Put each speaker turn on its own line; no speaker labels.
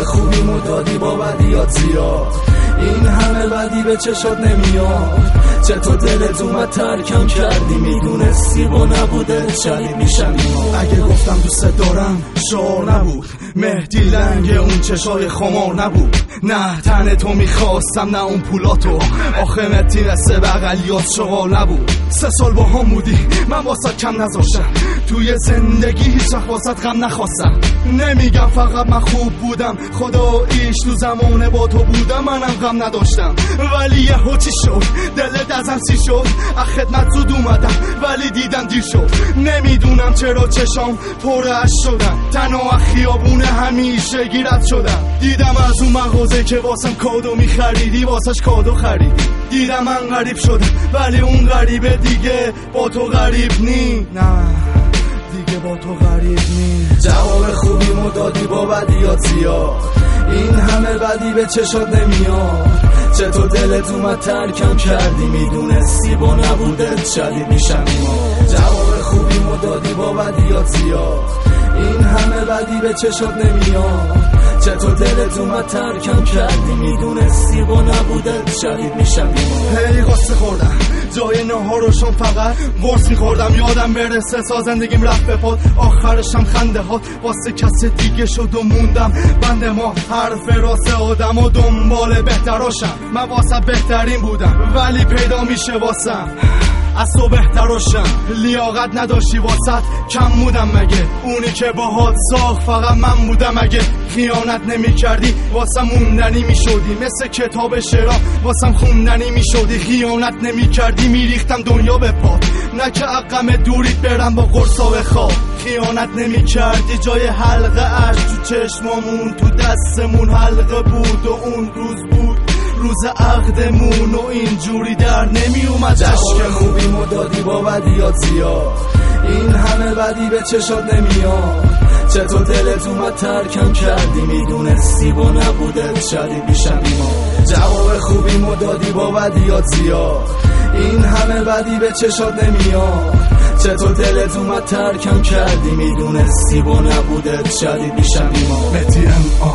جواب خوبیمو دادی با بدیات زیاد، این همه بدی به چشات نمیاد. چطور دلت اومد ترکم کردی، میدونستی با نبوده شدید میشم. اگه گفتم دوست دارم شعار نبود، مهدی لنگ اون چشای خمار نبود. نه تن تو میخواستم نه اون پولاتو، آخه مهدی مثل بغلیات شغال نبود. 3 سال با هم بودی من واسه کم نذاشتم، توی زندگی هیچ وقت واسه غم نخواستم. نمیگم فقط من خوب بودم، خداییش تو زمان با تو بودم منم غم نداشتم. ولی یهو چی شد دلت ازم سی شد، از خدمت زود اومدم ولی دیدم دیر شد. نمیدونم چرا چشام پر اشک شدن، تنها خیابون همیشه گیرت شدم. دیدم از اون مغازه که واسم کادو میخریدی واسش کادو خریدی. دیدم من غریب شدم ولی اون غریبه دیگه با تو غریب نی، نه دیگه با تو غریب نی. جواب خوبیمو دادی با بدیات زیاد، این همه بدی به چشات نمیاد. چطور دلت اومد ترکم کردی، میدونستی با نبودت شدید میشم. جواب خوبیمو دادی با بدیات زیاد، این همه بدی به چشات نمیاد. چطور دلت اومد ترکم کردی، میدونستی با نبودت شدید میشم. هی قصه خوردم جای نهارشون فقط قرص میخوردم، یادم برسه تا زندگیم رفت به پاد. آخرشم خنده هات واسه کس دیگه شد و موندم بند ما. حرف راست آدم و دنبال بهتراشم، من واسه بهترین بودم ولی پیدا میشه واسم از تو بهتراشم. لیاقت نداشتی واسط کم بودم مگه، اونی که باهات ساخت فقط من بودم. اگه خیانت نمی کردی واسم موندنی می شدی، مثل کتاب شعرها واسم خوندنی می شدی. خیانت نمی کردی میریختم دنیا به پات، نه که عقم دوریت برم با قرصا به خواب. خیانت نمی کردی جای حلقه اش تو چشمامون، تو دستمون حلقه بود و اون روز بود روز عقدمون و اینجوری در نمی اومد. جواب خوبیمو دادی با بدیات زیاد، این همه بدی به چشات نمیاد. چطور دلت اومد ترکم کردی، میدونستی با نبودت شدید میشم. جواب خوبیمو دادی با بدیات زیاد، این همه بدی به چشات نمیاد. چطور دلت اومد ترکم کردی، میدونستی با نبودت شدید میشم. مهدی